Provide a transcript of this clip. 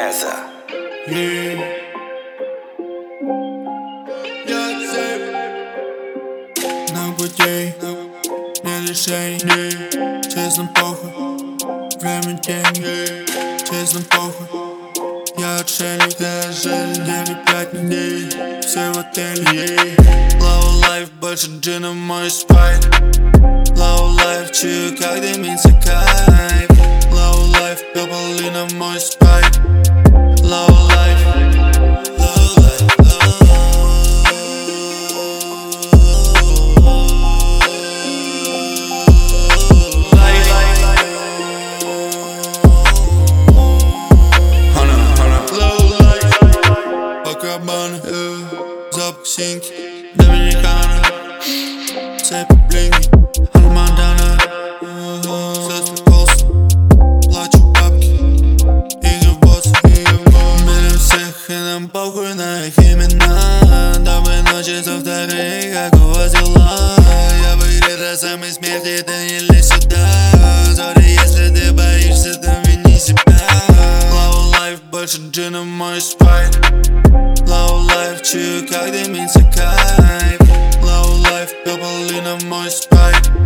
Эза. На пути, нет решений, честно похуй, время деньги, честно похуй. Я отшельник, дели 5 дней, все в отеле. Low life, больше джина, мой спайк. Low life, чую, как дымится кайф. Low life, пепелина, мой спайк. Low life, low life, Кабана, запах синьки, Доминикана, цепи блинги, Алмадана, сестер Колсон, плачу бабки, Игорь Босс, берем всех и нам похуй на их имена. Доброй ночи со вторых, как у вас дела? Я в игре до самой смерти, ты не лезь сюда. Сори, если ты боишься, то вини себя. Low life, больше джина, мой спайк. Low life, чую, как дымится кайф. Low life, пепелина, мой спайк.